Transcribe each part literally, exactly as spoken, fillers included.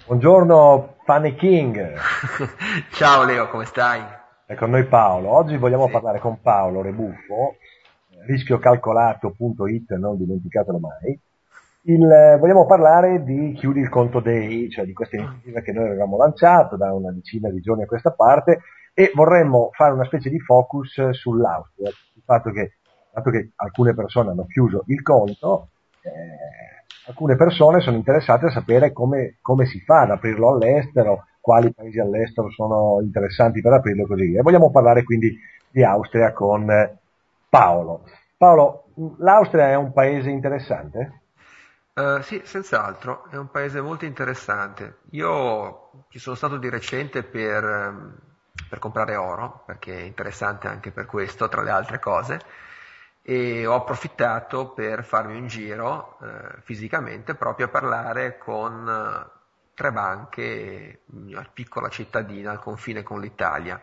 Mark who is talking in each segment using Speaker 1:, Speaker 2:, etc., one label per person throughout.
Speaker 1: Buongiorno Pane King,
Speaker 2: Ciao Leo, come stai?
Speaker 1: è con noi Paolo. Oggi vogliamo
Speaker 2: Sì.
Speaker 1: parlare con Paolo Rebuffo, eh, rischiocalcolato punto it, non dimenticatelo mai. Il, eh, vogliamo parlare di Chiudi il conto Day, cioè di questa iniziativa che noi avevamo lanciato da una decina di giorni a questa parte e vorremmo fare una specie di focus eh, sull'Austria, il fatto che, il fatto che alcune persone hanno chiuso il conto, eh, alcune persone sono interessate a sapere come, come si fa ad aprirlo all'estero, quali paesi all'estero sono interessanti per aprirlo e così via. E vogliamo parlare quindi di Austria con eh, Paolo. Paolo, l'Austria è un paese interessante?
Speaker 2: Eh, sì, senz'altro, è un paese molto interessante. Io ci sono stato di recente per, ehm, per comprare oro, perché è interessante anche per questo, tra le altre cose, e ho approfittato per farmi un giro eh, fisicamente proprio a parlare con eh, tre banche in una piccola cittadina al confine con l'Italia.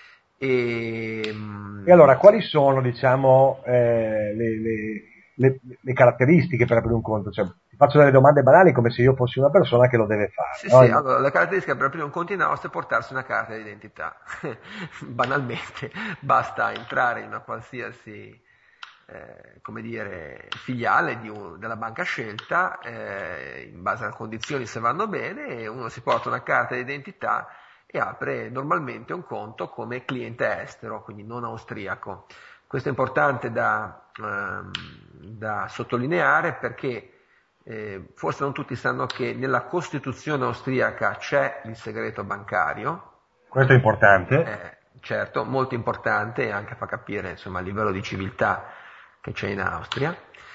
Speaker 2: E,
Speaker 1: E
Speaker 2: mm,
Speaker 1: allora, quali sono, diciamo, eh, le, le- le- le caratteristiche per aprire un conto? Cioè, ti faccio delle domande banali come se io fossi una persona che lo deve fare,
Speaker 2: Sì,
Speaker 1: no?
Speaker 2: sì,
Speaker 1: In-
Speaker 2: allora la caratteristica per aprire un conto in Austria è portarsi una carta d'identità. Banalmente, basta entrare in una qualsiasi, eh, come dire, filiale di un- della banca scelta, eh, in base alle condizioni se vanno bene, e uno si porta una carta d'identità e apre normalmente un conto come cliente estero, quindi non austriaco. Questo è importante da, ehm, da sottolineare perché eh, forse non tutti sanno che nella Costituzione austriaca c'è il segreto bancario,
Speaker 1: Questo è importante.
Speaker 2: eh, certo, molto importante e anche fa capire insomma, il livello di civiltà che c'è in Austria.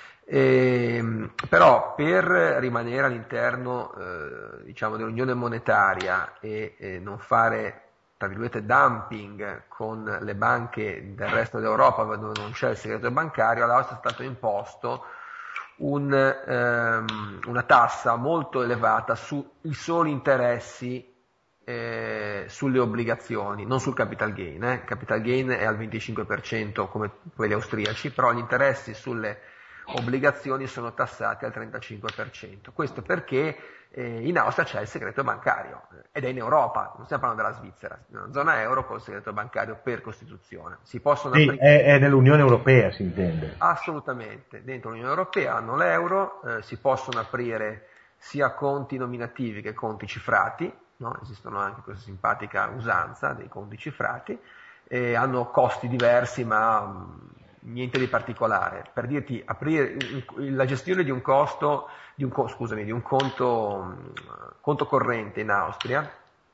Speaker 2: Ehm, però per rimanere all'interno eh, diciamo, dell'unione monetaria e eh, non fare tra virgolette dumping con le banche del resto d'Europa dove non c'è il segreto bancario, all'Austria è stato imposto un, ehm, una tassa molto elevata sui soli interessi eh, sulle obbligazioni, non sul capital gain. Eh. Il capital gain è al venticinque per cento come quelli austriaci, però gli interessi sulle obbligazioni sono tassati al trentacinque per cento. Questo perché eh, in Austria c'è il segreto bancario ed è in Europa, non stiamo parlando della Svizzera, nella zona euro col segreto bancario per Costituzione. Si possono
Speaker 1: Sì,
Speaker 2: aprire
Speaker 1: è, è nell'Unione Europea, si intende.
Speaker 2: assolutamente, dentro l'Unione Europea hanno l'euro, eh, si possono aprire sia conti nominativi che conti cifrati, no? Esistono anche questa simpatica usanza dei conti cifrati, e hanno costi diversi ma mh, niente di particolare. Per dirti, aprire la gestione di un costo, di un, co- scusami, di un conto, mh, conto corrente in Austria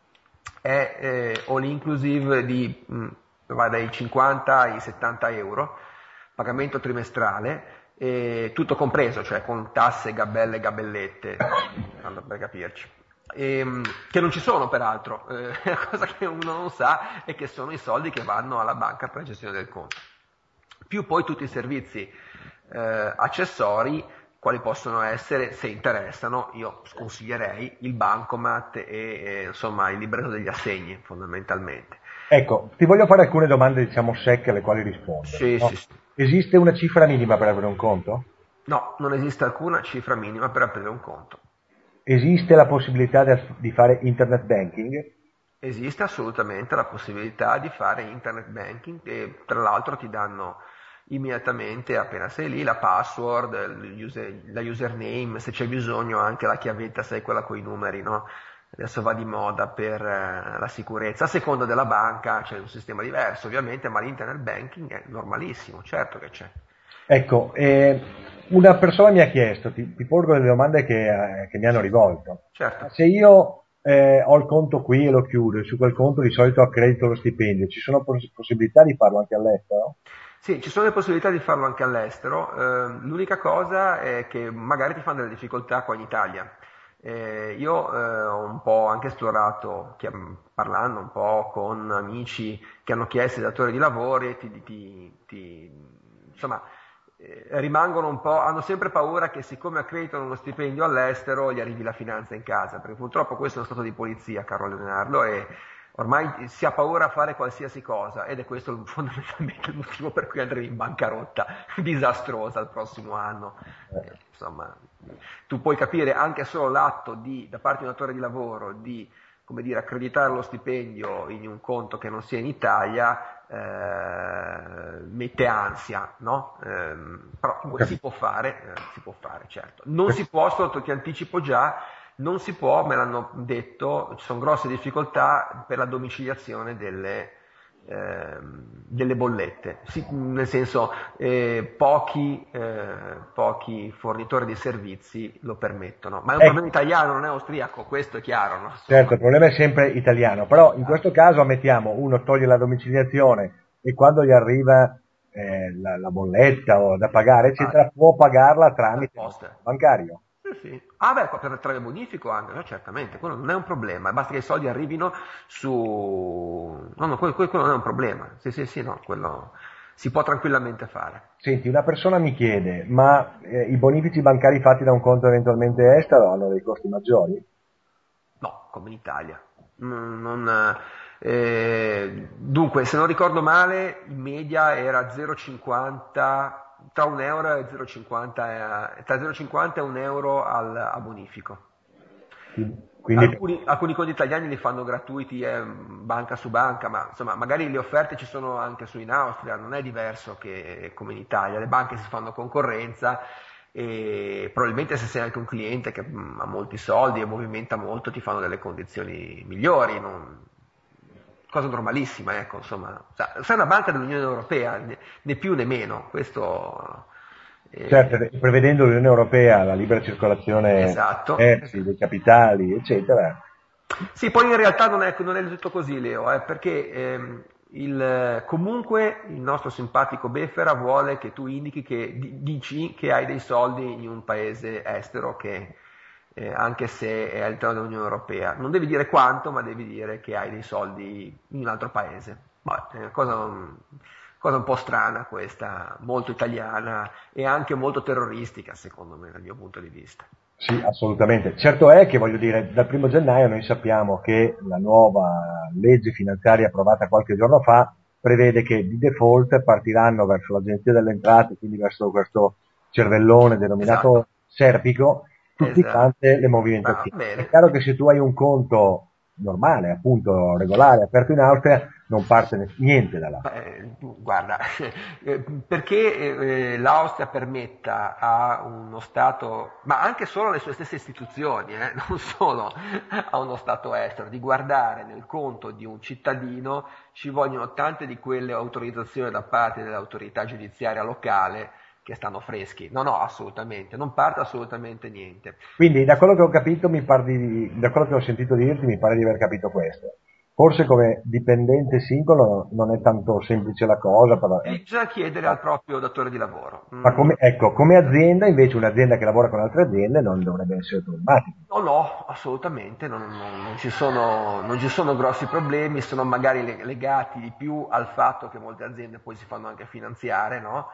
Speaker 2: è eh, all inclusive di mh, va dai cinquanta ai settanta euro, pagamento trimestrale, e tutto compreso, cioè con tasse, gabelle, gabellette, tanto per capirci. E, mh, che non ci sono peraltro, eh, la cosa che uno non sa è che sono i soldi che vanno alla banca per la gestione del conto. Più poi tutti i servizi eh, accessori, quali possono essere, se interessano, io sconsiglierei il bancomat e eh, insomma il libretto degli assegni fondamentalmente.
Speaker 1: Ecco, ti voglio fare alcune domande, diciamo, secche alle quali rispondere,
Speaker 2: Sì,
Speaker 1: no?
Speaker 2: sì, sì.
Speaker 1: Esiste una cifra minima per aprire un conto?
Speaker 2: No, non esiste alcuna cifra minima per aprire un conto.
Speaker 1: Esiste la possibilità di di fare internet banking?
Speaker 2: Esiste assolutamente la possibilità di fare internet banking e tra l'altro ti danno immediatamente, appena sei lì, la password, il user- la username, se c'è bisogno anche la chiavetta, sai, quella con i numeri, no? Adesso va di moda per eh, la sicurezza. A seconda della banca c'è un sistema diverso, ovviamente, ma l'internet banking è normalissimo, certo che c'è.
Speaker 1: Ecco, eh, una persona mi ha chiesto, ti, ti porgo le domande che, eh, che mi hanno
Speaker 2: Sì,
Speaker 1: rivolto.
Speaker 2: certo.
Speaker 1: Ma se io eh, ho il conto qui e lo chiudo e su quel conto di solito accredito lo stipendio, ci sono poss- possibilità di farlo anche all'estero?
Speaker 2: Sì, ci sono le possibilità di farlo anche all'estero, eh, l'unica cosa è che magari ti fanno delle difficoltà qua in Italia. Eh, io eh, ho un po' anche esplorato, chiam- parlando un po' con amici che hanno chiesto ai datori di lavoro, e ti, ti- ti- insomma, eh, rimangono un po', hanno sempre paura che siccome accreditano uno stipendio all'estero gli arrivi la finanza in casa, perché purtroppo questo è uno stato di polizia, caro Leonardo, e ormai si ha paura a fare qualsiasi cosa ed è questo fondamentalmente il motivo per cui andremo in bancarotta disastrosa il prossimo anno. Eh, insomma, tu puoi capire anche solo l'atto di, da parte di un datore di lavoro di, come dire, accreditare lo stipendio in un conto che non sia in Italia, eh, mette ansia, no? Eh, però
Speaker 1: Okay.
Speaker 2: si può fare, eh, si può fare, certo. Non si può, sotto ti anticipo già, non si può, me l'hanno detto, ci sono grosse difficoltà per la domiciliazione delle, ehm, delle bollette, sì, nel senso eh, pochi, eh, pochi fornitori di servizi lo permettono, ma è un
Speaker 1: Ecco,
Speaker 2: problema italiano, non è austriaco, questo è chiaro, no?
Speaker 1: certo,
Speaker 2: Insomma,
Speaker 1: il problema è sempre italiano, però in questo caso ammettiamo, uno toglie la domiciliazione e quando gli arriva eh, la, la bolletta o da pagare, eccetera, può pagarla tramite il
Speaker 2: poste.
Speaker 1: bancario.
Speaker 2: Sì, sì. Ah beh, per trarre bonifico anche, no? Certamente, quello non è un problema, basta che i soldi arrivino su... No, no, quello, quello non è un problema, sì, sì, sì, no, quello si può tranquillamente fare.
Speaker 1: Senti, una persona mi chiede, ma eh, i bonifici bancari fatti da un conto eventualmente estero hanno dei costi maggiori?
Speaker 2: No, come in Italia. Non, non, eh, dunque, se non ricordo male, in media era zero virgola cinquanta, tra un euro e zero virgola cinquanta, eh, tra zero virgola cinquanta e un euro al, a bonifico.
Speaker 1: Quindi,
Speaker 2: Alcuni, alcuni conti italiani li fanno gratuiti eh, banca su banca, ma insomma magari le offerte ci sono anche su in Austria, non è diverso che come in Italia, le banche si fanno concorrenza e probabilmente se sei anche un cliente che mh, ha molti soldi e movimenta molto ti fanno delle condizioni migliori, non... cosa normalissima, ecco, insomma, sei una banca dell'Unione Europea, né, né più né meno, questo... eh,
Speaker 1: certo, prevedendo l'Unione Europea la libera circolazione
Speaker 2: esatto.
Speaker 1: merci, dei capitali, eccetera.
Speaker 2: Sì, poi in realtà non è, non è del tutto così, Leo, eh, perché ehm, il, comunque il nostro simpatico Befera vuole che tu indichi che di- dici che hai dei soldi in un paese estero che eh, anche se è all'interno dell'Unione Europea. Non devi dire quanto, ma devi dire che hai dei soldi in un altro paese. Ma, eh, cosa, cosa un po' strana questa, molto italiana e anche molto terroristica, secondo me, dal mio punto di vista.
Speaker 1: Sì, assolutamente. Certo è che, voglio dire, dal primo gennaio noi sappiamo che la nuova legge finanziaria approvata qualche giorno fa prevede che di default partiranno verso l'Agenzia delle Entrate, quindi verso questo cervellone denominato
Speaker 2: Esatto.
Speaker 1: Serpico, tutte
Speaker 2: Esatto.
Speaker 1: quante le
Speaker 2: Ah,
Speaker 1: movimentazioni. È
Speaker 2: bene.
Speaker 1: chiaro che se tu hai un conto normale, appunto regolare, aperto in Austria, non parte ne- niente da là.
Speaker 2: Beh, guarda, eh, perché eh, l'Austria permetta a uno Stato, ma anche solo alle sue stesse istituzioni, eh, non solo a uno Stato estero, di guardare nel conto di un cittadino, ci vogliono tante di quelle autorizzazioni da parte dell'autorità giudiziaria locale che stanno freschi. No, no, assolutamente, non parte assolutamente niente.
Speaker 1: Quindi, da quello che ho capito, mi pare di, da quello che ho sentito dirti, mi pare di aver capito questo. Forse come dipendente singolo non è tanto semplice la cosa, però,
Speaker 2: E bisogna chiedere al proprio datore di lavoro.
Speaker 1: ma
Speaker 2: Mm,
Speaker 1: come, ecco, come azienda, invece un'azienda che lavora con altre aziende non dovrebbe essere problematico.
Speaker 2: No, no, assolutamente, non, non- non ci sono, non ci sono grossi problemi, sono magari le- legati di più al fatto che molte aziende poi si fanno anche finanziare, no?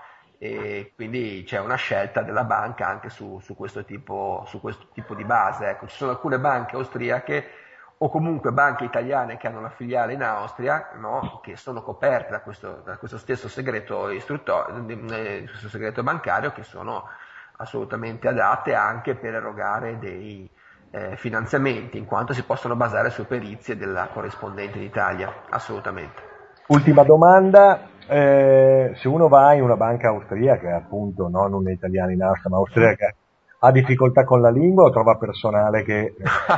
Speaker 2: E quindi c'è una scelta della banca anche su, su questo tipo, su questo tipo di base. Ecco, ci sono alcune banche austriache o comunque banche italiane che hanno una filiale in Austria, no? Che sono coperte da questo, da questo stesso segreto istruttorio, eh, questo segreto bancario, che sono assolutamente adatte anche per erogare dei eh, finanziamenti, in quanto si possono basare su perizie della corrispondente in Italia, assolutamente.
Speaker 1: Ultima domanda, eh, se uno va in una banca austriaca, appunto, non una italiana in Austria, ma austriaca, ha difficoltà con la lingua o trova personale che...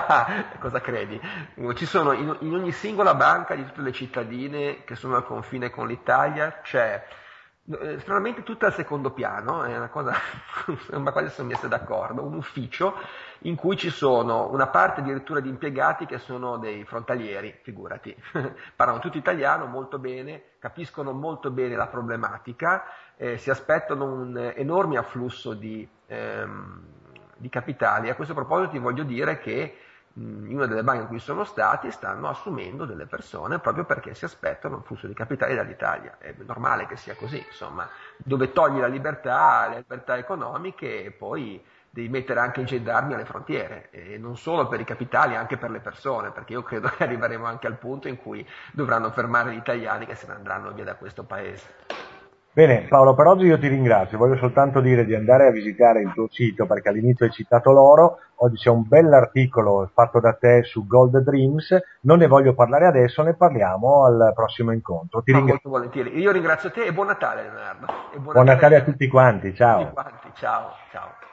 Speaker 2: Cosa credi? Ci sono in, in ogni singola banca di tutte le cittadine che sono al confine con l'Italia c'è eh, stranamente tutto al secondo piano, è una cosa, sembra quasi sono messe d'accordo, un ufficio in cui ci sono una parte addirittura di impiegati che sono dei frontalieri, figurati, parlano tutto italiano molto bene, capiscono molto bene la problematica, eh, si aspettano un enorme afflusso di, ehm, di capitali. A questo proposito ti voglio dire che in una delle banche in cui sono stati stanno assumendo delle persone proprio perché si aspettano un flusso di capitali dall'Italia. È normale che sia così, insomma, dove togli la libertà, le libertà economiche e poi devi mettere anche i gendarmi alle frontiere, e non solo per i capitali, anche per le persone, perché io credo che arriveremo anche al punto in cui dovranno fermare gli italiani che se ne andranno via da questo paese.
Speaker 1: Bene, Paolo, per oggi io ti ringrazio, voglio soltanto dire di andare a visitare il tuo sito, perché all'inizio hai citato l'oro, oggi c'è un bell'articolo fatto da te su Gold Dreams, non ne voglio parlare adesso, ne parliamo al prossimo incontro. Ti
Speaker 2: Ma
Speaker 1: ringrazio.
Speaker 2: molto volentieri. Io ringrazio te e buon Natale, Leonardo. E buon,
Speaker 1: Buon
Speaker 2: Natale
Speaker 1: Natale a tutti quanti, ciao.
Speaker 2: a tutti quanti. Ciao, ciao.